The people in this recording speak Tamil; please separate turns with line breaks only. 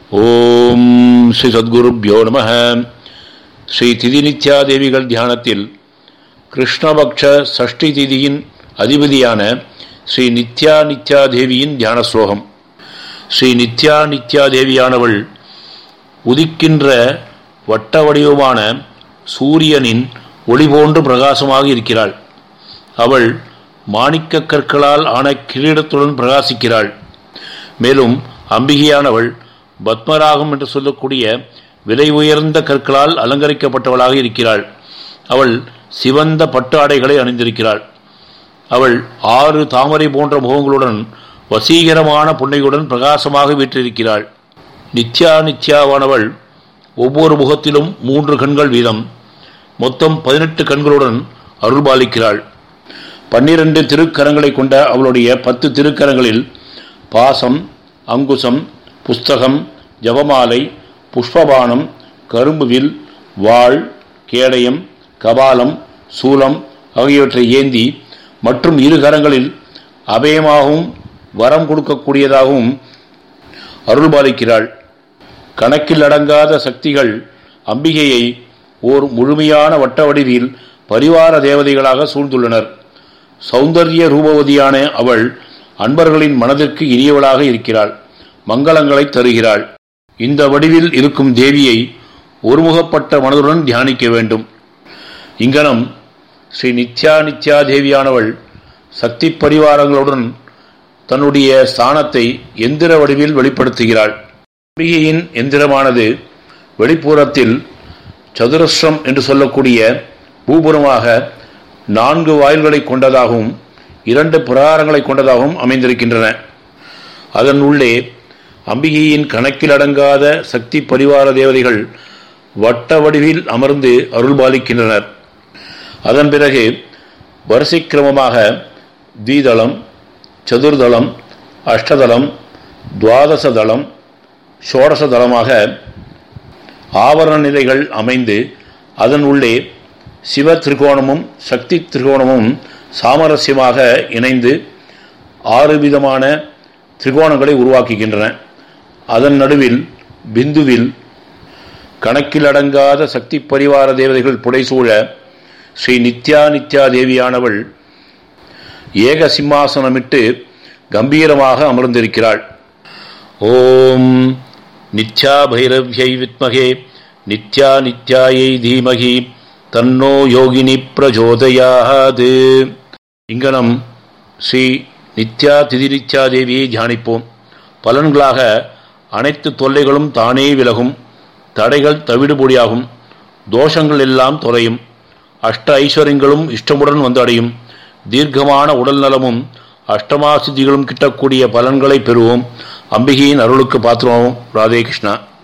ஓம் ஸ்ரீ சத்குருப்யோ நமः. ஸ்ரீ திதி நித்யாதேவிகள் தியானத்தில் கிருஷ்ணபக்ஷ சஷ்டி திதியின் அதிபதியான ஸ்ரீ நித்யாதேவியின் தியான ஸ்லோகம். ஸ்ரீ நித்யாதேவியானவள் உதிக்கின்ற வட்ட வடிவமான சூரியனின் ஒளி போன்று பிரகாசமாக இருக்கிறாள். அவள் மாணிக்க கற்களால் ஆன கிரீடத்துடன் பிரகாசிக்கிறாள். மேலும் அம்பிகையானவள் பத்மராகம் என்று சொல்லக்கூடிய விலை உயர்ந்த கற்களால் அலங்கரிக்கப்பட்டவளாக இருக்கிறாள். அவள் சிவந்த பட்டு ஆடைகளை அணிந்திருக்கிறாள். அவள் 6 தாமரை போன்ற முகங்களுடன் வசீகரமான புன்னையுடன் பிரகாசமாக வீற்றிருக்கிறாள். நித்யாவானவள் ஒவ்வொரு முகத்திலும் 3 கண்கள் வீதம் மொத்தம் 18 கண்களுடன் அருள்பாலிக்கிறாள். 12 திருக்கரங்களை கொண்ட அவளுடைய 10 திருக்கரங்களில் பாசம், அங்குசம், புஸ்தகம், ஜபமாலை, புஷ்பபானம், கரும்புவில், வாள், கேடயம், கபாலம், சூலம் ஆகியவற்றை ஏந்தி மற்றும் 2 கரங்களில் அபயமாகவும் வரம் கொடுக்கக்கூடியதாகவும் அருள்பாலிக்கிறாள். கணக்கில் அடங்காத சக்திகள் அம்பிகையை ஓர் முழுமையான வட்ட வடிவில் பரிவார தேவதைகளாக சூழ்ந்துள்ளனர். சௌந்தர்ய ரூபவதியான அவள் அன்பர்களின் மனதிற்கு இனியவளாக இருக்கிறாள். மங்களங்களை தருகிறாள். இந்த வடிவில் இருக்கும் தேவியை ஒருமுகப்பட்ட மனதுடன் தியானிக்க வேண்டும். இங்கனம் ஸ்ரீ நித்யாதேவியானவள் சக்தி பரிவாரங்களுடன் தன்னுடைய ஸ்தானத்தை எந்திர வடிவில் வெளிப்படுத்துகிறாள். அம்பிகையின் எந்திரமானது வெளிப்புறத்தில் சதுரஸ்ரம் என்று சொல்லக்கூடிய பூபுரமாக 4 வாயில்களை கொண்டதாகவும் 2 பிரகாரங்களை கொண்டதாகவும் அமைந்திருக்கின்றன. அதன் உள்ளே அம்பிகையின் கணக்கில் அடங்காத சக்தி பரிவார தேவதைகள் வட்ட வடிவில் அமர்ந்து அருள்பாலிக்கின்றனர். அதன் பிறகு வரிசைக்கிரமமாக தீதளம், சதுர்தளம், அஷ்டதளம், துவாதசதளம், ஷோடசதளமாக ஆவரண நிலைகள் அமைந்து அதன் உள்ளே சிவ திரிகோணமும் சக்தி திரிகோணமும் சாமரஸ்யமாக இணைந்து 6 விதமான திரிகோணங்களை உருவாக்குகின்றன. அதன் நடுவில் பிந்துவில் கணக்கில் அடங்காத சக்தி பரிவார தேவதைகள் புடைசூழ ஸ்ரீ நித்யாதேவியானவள் ஏக சிம்மாசனமிட்டு கம்பீரமாக அமர்ந்திருக்கிறாள். ஓம் நித்யா பைரவ்யை வித்மகே நித்யாயை தீமகி தன்னோ யோகினி பிரஜோதயாது. இங்கனம் ஸ்ரீ நித்யாதேவியை தியானிப்போம். பலன்களாக அனைத்து தொல்லைகளும் தானே விலகும், தடைகள் தவிடுபொடியாகும், தோஷங்கள் எல்லாம் தொலையும், அஷ்ட ஐஸ்வர்யங்களும் இஷ்டமுடன் வந்து அடையும், தீர்க்கமான உடல் நலமும் அஷ்டமாசித்திகளும் கிட்டக்கூடிய பலன்களை பெறுவோம். அம்பிகையின் அருளுக்கு பாத்திரமாவோம். ராதே கிருஷ்ணா.